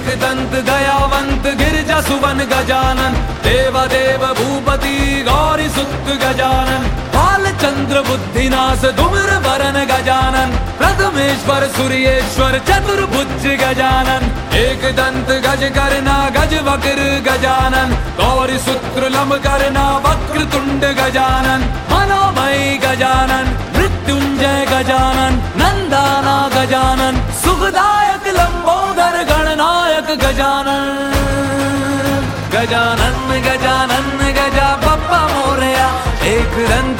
दंत दयावंत गिरिजा सुवन गजानन, देवदेव भूपति गौरी सुत गजानन, बालचंद्र बुद्धिनाश धूम्र वरन गजानन, प्रथमेश्वर सूर्येश्वर चतुर्भुज गजानन, एक दंत गज करना गज वक्र गजानन, गौरी सूत्र लंब करना वक्र तुंड गजानन, मनोमय गजानन, मृत्युंजय गजानन, नंदाना गजानन, सुखदायक लंबोदर गणनायक गजानन। गजानन गजानन गजा बप्पा मोरया, एक दंत